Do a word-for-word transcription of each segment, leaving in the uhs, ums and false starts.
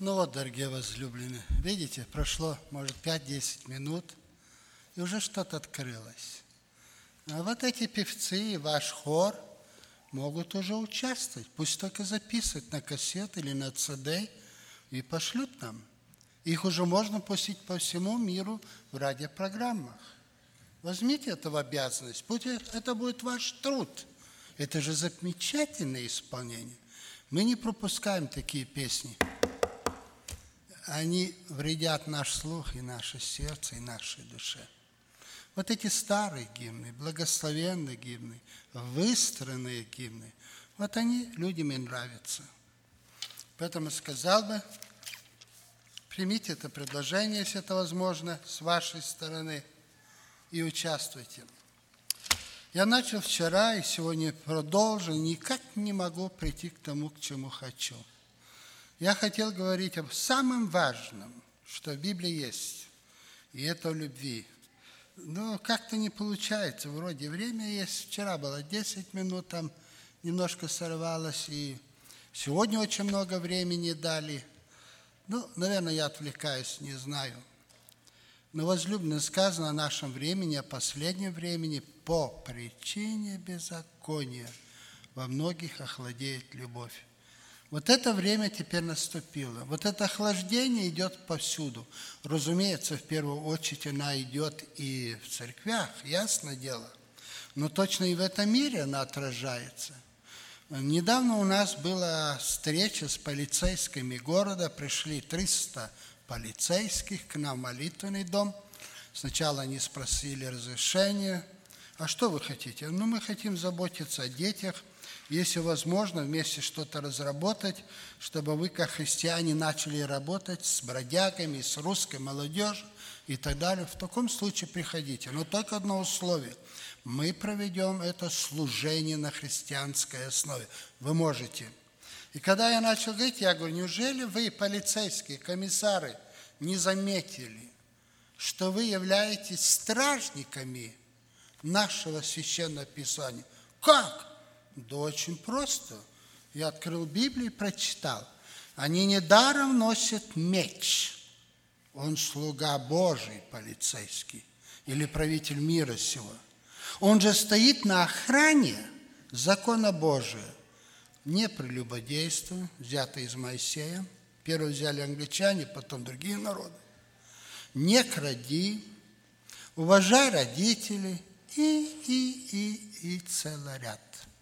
Ну вот, дорогие возлюбленные, видите, прошло, может, пять-десять минут, и уже что-то открылось. А вот эти певцы и ваш хор могут уже участвовать. Пусть только записывают на кассет или на цд и пошлют нам. Их уже можно пустить по всему миру в радиопрограммах. Возьмите это в обязанность, пусть это будет ваш труд. Это же замечательное исполнение. Мы не пропускаем такие песни. Они вредят наш слух и наше сердце, и нашей душе. Вот эти старые гимны, благословенные гимны, выстроенные гимны, вот они людям и нравятся. Поэтому сказал бы, примите это предложение, если это возможно, с вашей стороны, и участвуйте. Я начал вчера и сегодня продолжу, никак не могу прийти к тому, к чему хочу. Я хотел говорить об самом важном, что в Библии есть, и это о любви. Но как-то не получается, вроде время есть, вчера было десять минут, там немножко сорвалось, и сегодня очень много времени дали. Ну, наверное, я отвлекаюсь, не знаю. Но возлюбленное сказано о нашем времени, о последнем времени, по причине беззакония во многих охладеет любовь. Вот это время теперь наступило. Вот это охлаждение идет повсюду. Разумеется, в первую очередь она идет и в церквях, ясное дело. Но точно и в этом мире она отражается. Недавно у нас была встреча с полицейскими города. Пришли триста полицейских к нам в молитвенный дом. Сначала они спросили разрешения. А что вы хотите? Ну, мы хотим заботиться о детях. Если возможно, вместе что-то разработать, чтобы вы, как христиане, начали работать с бродягами, с русской молодежью и так далее. В таком случае приходите. Но только одно условие. Мы проведем это служение на христианской основе. Вы можете. И когда я начал говорить, я говорю, неужели вы, полицейские, комиссары, не заметили, что вы являетесь стражниками нашего священного писания? Как? Да очень просто. Я открыл Библию и прочитал. Они недаром носят меч. Он слуга Божий, полицейский, или правитель мира сего. Он же стоит на охране закона Божия. Не прелюбодействуй, взято из Моисея. Первые взяли англичане, потом другие народы. Не кради, уважай родителей и, и, и, и целый ряд.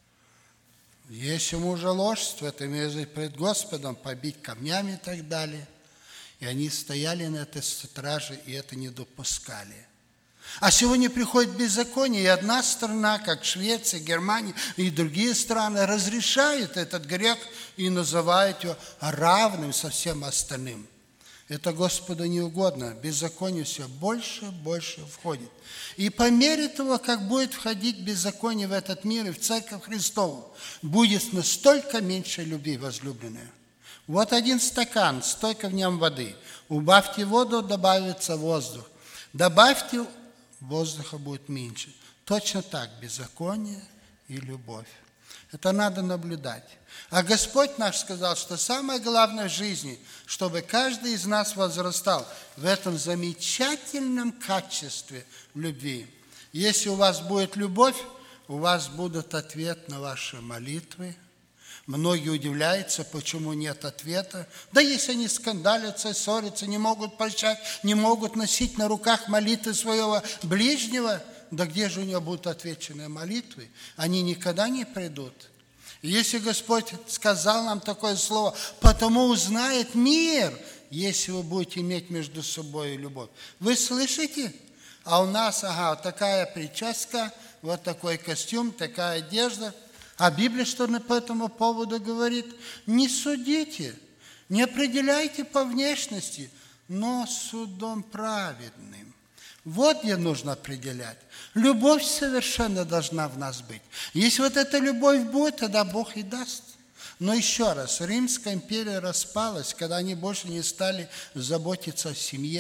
Если мужеложство, это имеется пред Господом, побить камнями и так далее. И они стояли на этой страже и это не допускали. А сегодня приходит беззаконие, и одна страна, как Швеция, Германия и другие страны, разрешают этот грех и называют его равным со всем остальным. Это Господу не угодно. Беззаконие все больше и больше входит. И по мере того, как будет входить беззаконие в этот мир и в Церковь Христову, будет настолько меньше любви, возлюбленные. Вот один стакан, столько в нем воды. Убавьте воду, добавится воздух. Добавьте, воздуха будет меньше. Точно так беззаконие и любовь. Это надо наблюдать. А Господь наш сказал, что самое главное в жизни, чтобы каждый из нас возрастал в этом замечательном качестве любви. Если у вас будет любовь, у вас будет ответ на ваши молитвы. Многие удивляются, почему нет ответа. Да если они скандалятся, ссорятся, не могут прощать, не могут носить на руках молитвы своего ближнего, да где же у него будут отвеченные молитвы? Они никогда не придут. И если Господь сказал нам такое слово, потому узнает мир, если вы будете иметь между собой любовь. Вы слышите? А у нас, ага, такая прическа, вот такой костюм, такая одежда. А Библия что по этому поводу говорит? Не судите, не определяйте по внешности, но судом праведным. Вот где нужно определять. Любовь совершенно должна в нас быть. Если вот эта любовь будет, тогда Бог и даст. Но еще раз, Римская империя распалась, когда они больше не стали заботиться о семье.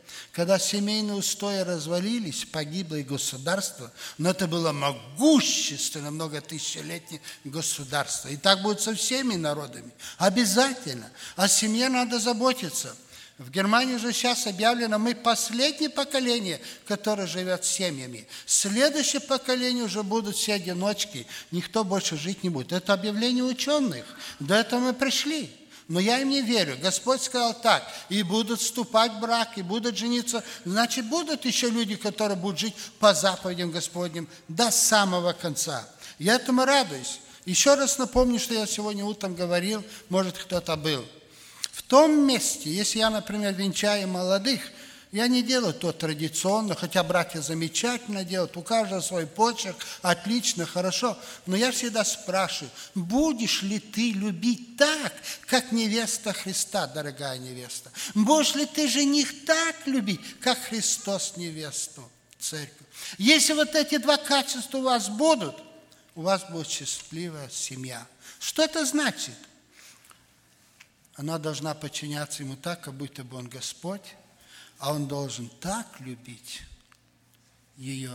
Когда семейные устои развалились, погибло и государство, но это было могущественное, многотысячелетнее государство. И так будет со всеми народами. Обязательно. О семье надо заботиться. В Германии же сейчас объявлено, мы последнее поколение, которое живет с семьями. Следующее поколение уже будут все одиночки, никто больше жить не будет. Это объявление ученых. До этого мы пришли. Но я им не верю. Господь сказал так, и будут вступать в брак, и будут жениться. Значит, будут еще люди, которые будут жить по заповедям Господним до самого конца. Я этому радуюсь. Еще раз напомню, что я сегодня утром говорил, может, кто-то был. В том месте, если я, например, венчаю молодых, я не делаю то традиционно, хотя братья замечательно делают, у каждого свой почерк, отлично, хорошо. Но я всегда спрашиваю, будешь ли ты любить так, как невеста Христа, дорогая невеста? Будешь ли ты жених так любить, как Христос невесту, церковь? Если вот эти два качества у вас будут, у вас будет счастливая семья. Что это значит? Она должна подчиняться Ему так, как будто бы Он Господь, а Он должен так любить ее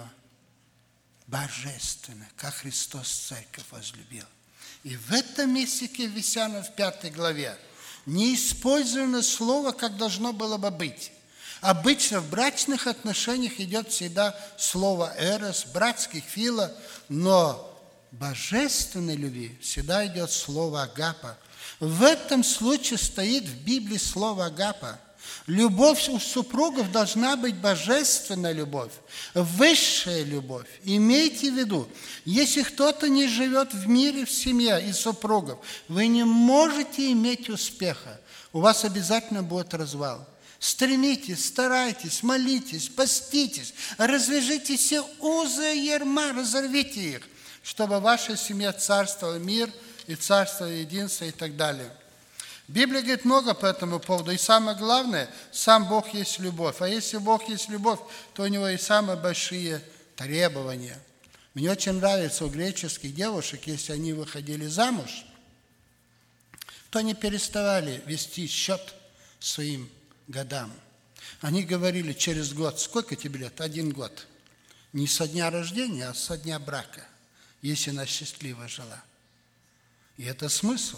божественно, как Христос церковь возлюбил. И в этом месте Ефесянам в пятой главе не использовано слово, как должно было бы быть. Обычно в брачных отношениях идет всегда слово «эрос», братских «фила», но в божественной любви всегда идет слово «агапа». В этом случае стоит в Библии слово «агапа». Любовь у супругов должна быть божественная любовь, высшая любовь. Имейте в виду, если кто-то не живет в мире в семье и супругов, вы не можете иметь успеха. У вас обязательно будет развал. Стремитесь, старайтесь, молитесь, поститесь, развяжите все узы и ярма, разорвите их, чтобы ваша семья царствовала мир и царство единства и так далее. Библия говорит много по этому поводу. И самое главное, сам Бог есть любовь. А если Бог есть любовь, то у Него и самые большие требования. Мне очень нравится у греческих девушек, если они выходили замуж, то они переставали вести счет своим годам. Они говорили через год, сколько тебе лет? Один год. Не со дня рождения, а со дня брака, если она счастливо жила. И это смысл.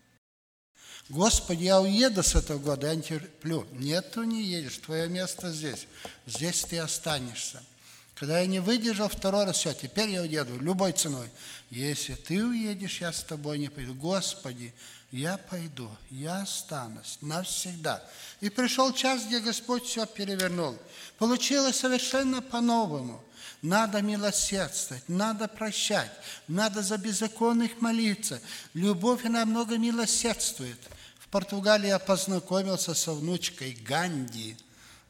Господи, я уеду с этого года, я не терплю. Нет, ты не едешь, твое место здесь. Здесь ты останешься. Когда я не выдержал второй раз, все, теперь я уеду любой ценой. Если ты уедешь, я с тобой не пойду. Господи, я пойду, я останусь навсегда. И пришел час, где Господь все перевернул. Получилось совершенно по-новому. Надо милосердствовать, надо прощать, надо за беззаконных молиться. Любовь, она много милосердствует. В Португалии я познакомился со внучкой Ганди,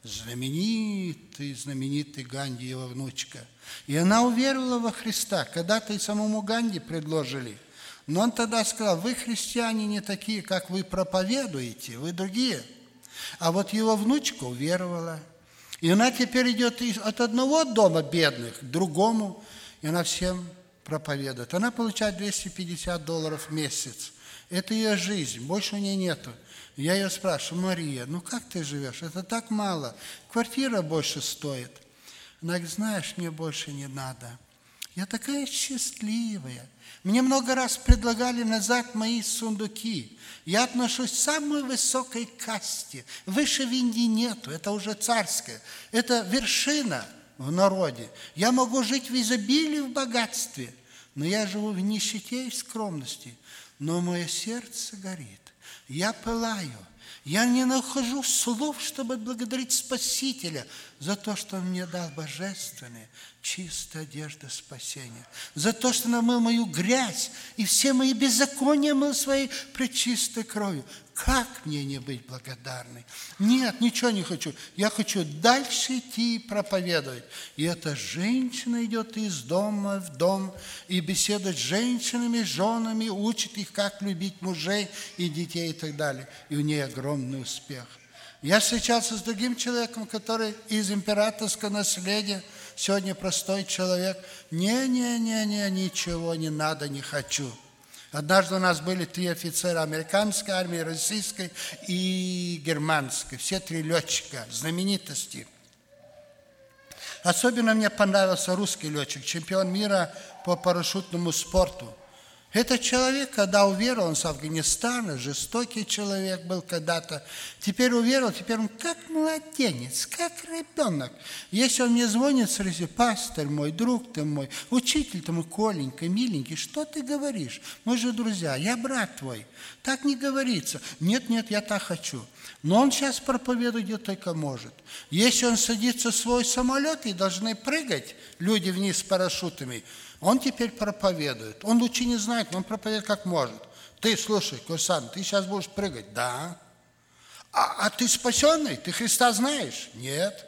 знаменитый, знаменитый Ганди, его внучка. И она уверовала во Христа. Когда-то и самому Ганди предложили. Но он тогда сказал, вы, христиане, не такие, как вы проповедуете, вы другие. А вот его внучка уверовала. И она теперь идет от одного дома бедных к другому, и она всем проповедует. Она получает двести пятьдесят долларов в месяц. Это ее жизнь, больше у нее нету. Я ее спрашиваю, Мария, ну как ты живешь? Это так мало. Квартира больше стоит. Она говорит, знаешь, мне больше не надо. Я такая счастливая. Мне много раз предлагали назад мои сундуки. Я отношусь к самой высокой касте. Выше в Индии нету, это уже царское. Это вершина в народе. Я могу жить в изобилии, в богатстве, но я живу в нищете и в скромности. Но мое сердце горит. Я пылаю. Я не нахожу слов, чтобы благодарить Спасителя за то, что Он мне дал божественное, чистая одежда спасения, за то, что Он омыл мою грязь и все мои беззакония мыл своей пречистой кровью. Как мне не быть благодарной? Нет, ничего не хочу. Я хочу дальше идти и проповедовать. И эта женщина идет из дома в дом и беседует с женщинами, с женами, учит их, как любить мужей и детей и так далее. И у нее огромный успех. Я встречался с другим человеком, который из императорского наследия, сегодня простой человек. Не-не-не-не, ничего не надо, не хочу. Однажды у нас были три офицера американской армии, российской и германской. Все три летчика, знаменитости. Особенно мне понравился русский летчик, чемпион мира по парашютному спорту. Этот человек, когда уверовал, он с Афганистана, жестокий человек был когда-то, теперь уверовал, теперь он как младенец, как ребенок. Если он мне звонит, сразу: пастор мой, друг ты мой, учитель ты мой, Коленька, миленький, что ты говоришь? Мы же друзья, я брат твой. Так не говорится. Нет, нет, я так хочу. Но он сейчас проповедует, где только может. Если он садится в свой самолет и должны прыгать люди вниз с парашютами, он теперь проповедует. Он лучше не знает, но он проповедует как может. Ты, слушай, курсант, ты сейчас будешь прыгать? Да. А, а ты спасенный? Ты Христа знаешь? Нет.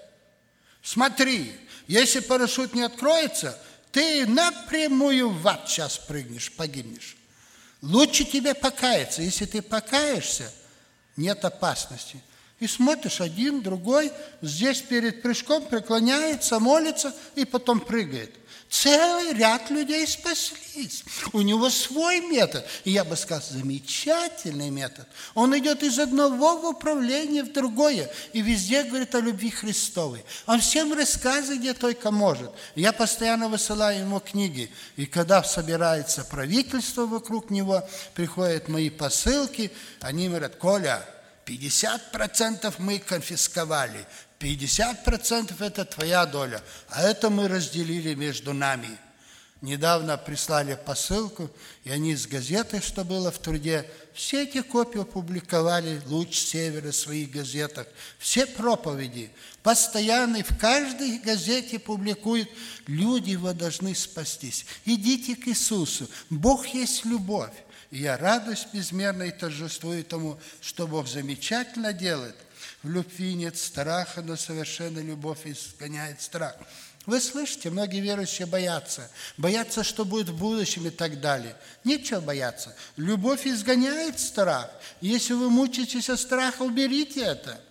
Смотри, если парашют не откроется, ты напрямую в ад сейчас прыгнешь, погибнешь. Лучше тебе покаяться. Если ты покаешься, нет опасности. И смотришь, один, другой, здесь перед прыжком преклоняется, молится и потом прыгает. Целый ряд людей спаслись. У него свой метод. И я бы сказал, замечательный метод. Он идет из одного в управление в другое. И везде говорит о любви Христовой. Он всем рассказывает, где только может. Я постоянно высылаю ему книги. И когда собирается правительство вокруг него, приходят мои посылки, они говорят: Коля, пятьдесят процентов мы конфисковали. пятьдесят процентов это твоя доля, а это мы разделили между нами. Недавно прислали посылку, и они с газеты, что было в труде, все эти копии опубликовали, «Луч Севера» в своих газетах, все проповеди, постоянно в каждой газете публикуют: люди его должны спастись. Идите к Иисусу, Бог есть любовь. И я радуюсь безмерно и торжествую тому, что Бог замечательно делает. В любви нет страха, но совершенная любовь изгоняет страх. Вы слышите, многие верующие боятся. Боятся, что будет в будущем и так далее. Нечего бояться. Любовь изгоняет страх. Если вы мучаетесь от страха, уберите это.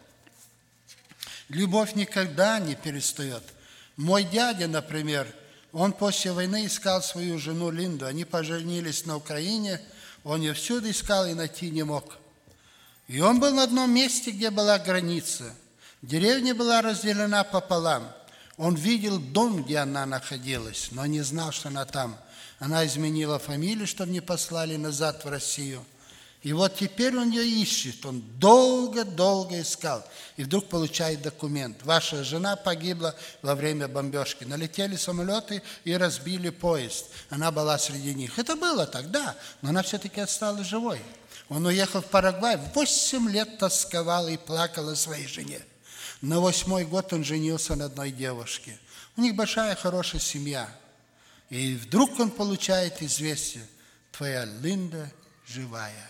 Любовь никогда не перестает. Мой дядя, например, он после войны искал свою жену Линду. Они поженились на Украине. Он ее всюду искал и найти не мог. И он был на одном месте, где была граница. Деревня была разделена пополам. Он видел дом, где она находилась, но не знал, что она там. Она изменила фамилию, чтобы не послали назад в Россию. И вот теперь он ее ищет. Он долго-долго искал. И вдруг получает документ. Ваша жена погибла во время бомбежки. Налетели самолеты и разбили поезд. Она была среди них. Это было тогда, но она все-таки осталась живой. Он уехал в Парагвай. Восемь лет тосковал и плакал о своей жене. На восьмой год он женился на одной девушке. У них большая, хорошая семья. И вдруг он получает известие: твоя Линда живая.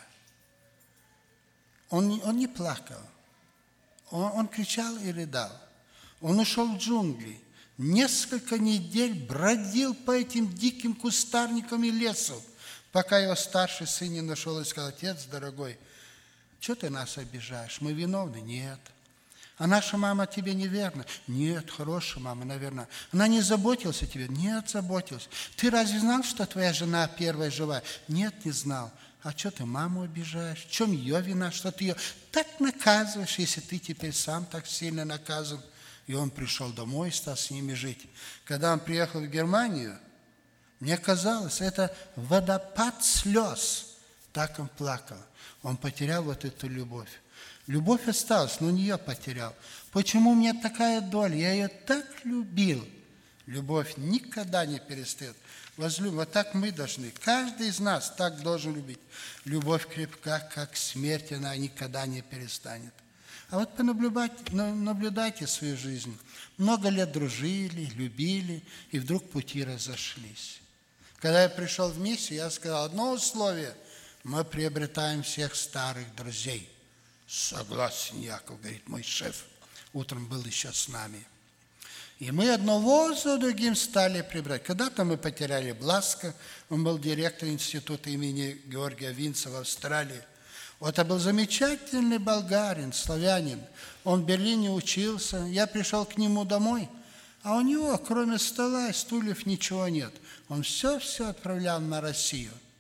Он, он не плакал. Он, он кричал и рыдал. Он ушел в джунгли. Несколько недель бродил по этим диким кустарникам и лесу, пока его старший сын не нашел и сказал: отец дорогой, что ты нас обижаешь? Мы виновны? Нет. А наша мама тебе неверна? Нет, хорошая мама, наверное. Она не заботилась о тебе? Нет, заботилась. Ты разве знал, что твоя жена первая живая? Нет, не знал. А что ты маму обижаешь? В чем ее вина, что ты ее так наказываешь, если ты теперь сам так сильно наказан? И он пришел домой и стал с ними жить. Когда он приехал в Германию, мне казалось, это водопад слез. Так он плакал. Он потерял вот эту любовь. Любовь осталась, но он ее потерял. Почему у меня такая доля? Я ее так любил. Любовь никогда не перестает. Возлюбим. Вот так мы должны. Каждый из нас так должен любить. Любовь крепка, как смерть, она никогда не перестанет. А вот понаблюдайте, наблюдайте свою жизнь. Много лет дружили, любили, и вдруг пути разошлись. Когда я пришел в миссию, я сказал одно условие: мы приобретаем всех старых друзей. Согласен, Яков, говорит мой шеф. Утром был еще с нами. И мы одного за другим стали приобретать. Когда-то мы потеряли Бласка, он был директор института имени Георгия Винца в Австралии. Вот это был замечательный болгарин, славянин. Он в Берлине учился. Я пришел к нему домой, а у него, кроме стола и стульев, ничего нет. Он все-все отправлял на Россию.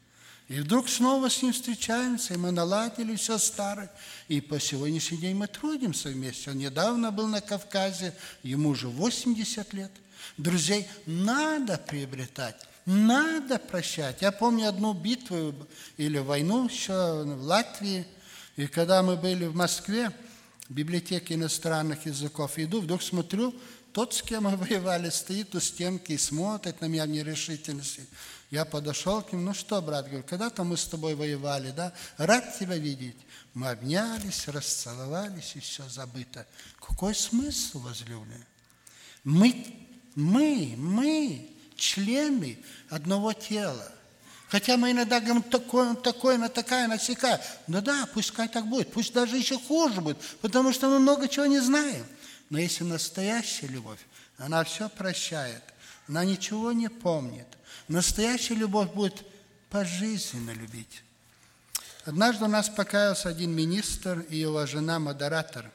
И вдруг снова с ним встречаемся, и мы наладили все старое. И по сегодняшний день мы трудимся вместе. Он недавно был на Кавказе, ему уже восемьдесят лет. Друзей надо приобретать, надо прощать. Я помню одну битву или войну еще в Латвии. И когда мы были в Москве, в библиотеке иностранных языков, иду, вдруг смотрю, тот, с кем мы воевали, стоит у стенки и смотрит на меня в нерешительности. Я подошел к нему: ну что, брат, говорю, когда-то мы с тобой воевали, да? Рад тебя видеть. Мы обнялись, расцеловались, и все забыто. Какой смысл, возлюбленные? Мы, мы, мы члены одного тела. Хотя мы иногда говорим, такое, такое, на такая, на сякая. Ну да, пускай так будет, пусть даже еще хуже будет, потому что мы много чего не знаем. Но если настоящая любовь, она все прощает, она ничего не помнит. Настоящая любовь будет пожизненно любить. Однажды у нас покаялся один министр и его жена модератор.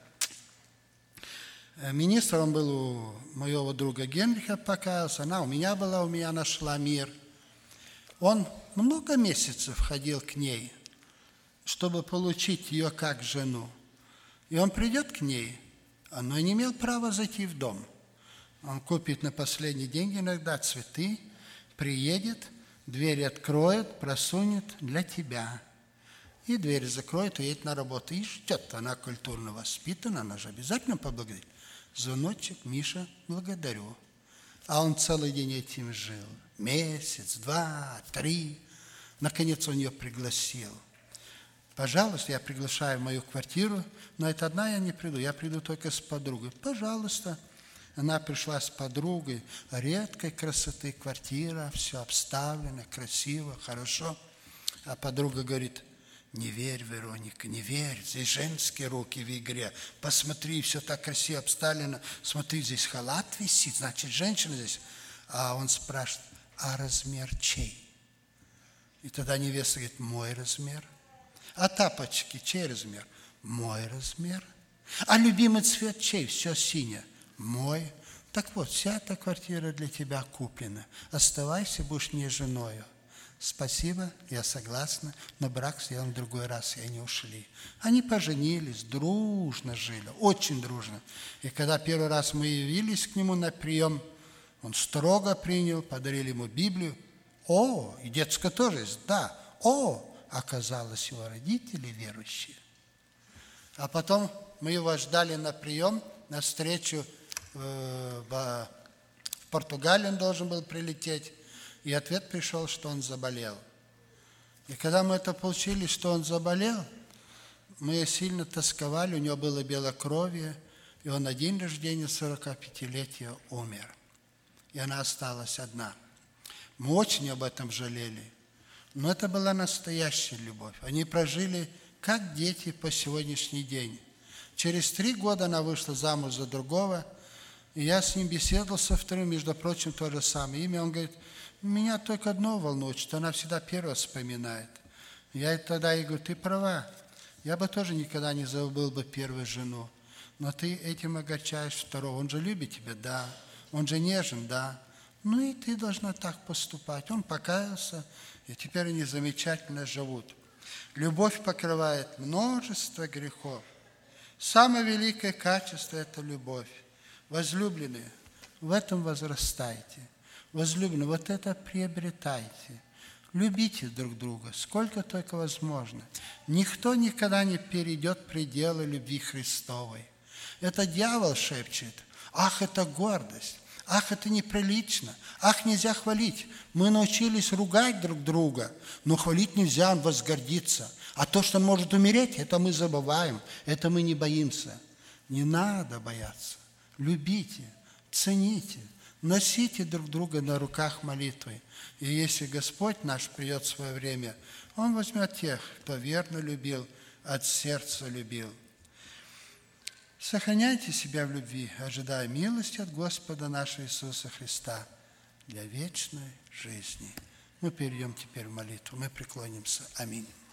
Министр, он был у моего друга Генриха покаялся, она у меня была, у меня нашла мир. Он много месяцев ходил к ней, чтобы получить ее как жену. И он придет к ней, но не имел права зайти в дом. Он купит на последние деньги иногда цветы, приедет, дверь откроет, просунет для тебя. И дверь закроет, уедет на работу. И ждет, она культурно воспитана, она же обязательно поблагодарит. Звоночек, Миша, благодарю. А он целый день этим жил. Месяц, два, три. Наконец он ее пригласил. Пожалуйста, я приглашаю в мою квартиру, но это одна я не приду, я приду только с подругой. Пожалуйста. Она пришла с подругой, редкой красоты квартира, все обставлено, красиво, хорошо. А подруга говорит: не верь, Вероника, не верь, здесь женские руки в игре. Посмотри, все так красиво обставлено. Смотри, здесь халат висит, значит, женщина здесь. А он спрашивает: а размер чей? И тогда невеста говорит: мой размер. А тапочки чей размер? Мой размер. А любимый цвет чей? Все синее. Мой. Так вот, вся эта квартира для тебя куплена. Оставайся, будешь мне женою. Спасибо, я согласна, но брак сделан в другой раз, и они ушли. Они поженились, дружно жили, очень дружно. И когда первый раз мы явились к нему на прием, он строго принял, подарили ему Библию. О, и детская тоже есть, да. О, оказалось, его родители верующие. А потом мы его ждали на прием, на встречу в, в Португалию он должен был прилететь. И ответ пришел, что он заболел. И когда мы это получили, что он заболел, мы сильно тосковали, у него было белокровие, и он на день рождения сорокапятилетия умер. И она осталась одна. Мы очень об этом жалели. Но это была настоящая любовь. Они прожили как дети по сегодняшний день. Через три года она вышла замуж за другого, и я с ним беседовал со вторым, между прочим, то же самое имя. Он говорит: меня только одно волнует, что она всегда первое вспоминает. Я тогда ей говорю: ты права, я бы тоже никогда не забыл бы первую жену, но ты этим огорчаешь второго. Он же любит тебя, да, он же нежен, да. Ну и ты должна так поступать. Он покаялся, и теперь они замечательно живут. Любовь покрывает множество грехов. Самое великое качество – это любовь. Возлюбленные, в этом возрастайте. Возлюбленные, вот это приобретайте. Любите друг друга, сколько только возможно. Никто никогда не перейдет пределы любви Христовой. Это дьявол шепчет: ах, это гордость, ах, это неприлично, ах, нельзя хвалить. Мы научились ругать друг друга, но хвалить нельзя, он возгордится. А то, что он может умереть, это мы забываем, это мы не боимся. Не надо бояться. Любите, цените, носите друг друга на руках молитвой. И если Господь наш придет в свое время, Он возьмет тех, кто верно любил, от сердца любил. Сохраняйте себя в любви, ожидая милости от Господа нашего Иисуса Христа для вечной жизни. Мы перейдем теперь в молитву, мы преклонимся. Аминь.